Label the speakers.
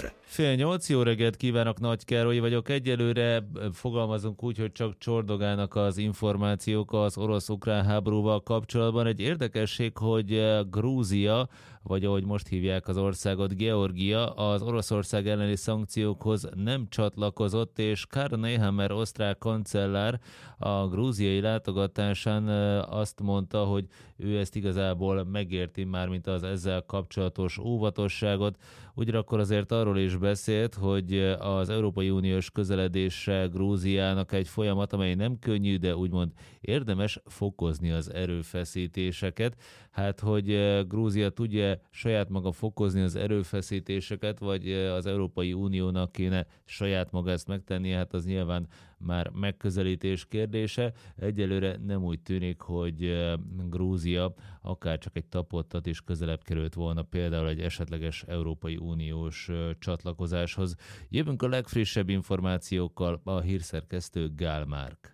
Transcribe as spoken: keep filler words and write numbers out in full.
Speaker 1: Gáspár.
Speaker 2: Fél nyolc, jó reggelt kívánok, Nagy Károly vagyok. Egyelőre fogalmazunk úgy, hogy csak csordogálnak az információk az orosz-ukrán háborúval kapcsolatban. Egy érdekesség, hogy Grúzia, vagy ahogy most hívják az országot, Georgia, az Oroszország elleni szankciókhoz nem csatlakozott, és Karl Nehammer osztrák kancellár a grúziai látogatásán azt mondta, hogy ő ezt igazából megérti, mármint az ezzel kapcsolatos óvatosságot. Ugyanakkor azért arról is beszélt, hogy az Európai Uniós közeledésre Grúziának egy folyamat, amely nem könnyű, de úgymond érdemes fokozni az erőfeszítéseket. Hát, hogy Grúzia tudja saját maga fokozni az erőfeszítéseket, vagy az Európai Uniónak kéne saját maga ezt megtenni, hát az nyilván már megközelítés kérdése. Egyelőre nem úgy tűnik, hogy Grúzia akár csak egy tapottat is közelebb került volna például egy esetleges Európai Uniós csatlakozáshoz. Jövünk a legfrissebb információkkal, a hírszerkesztő Gál Márk.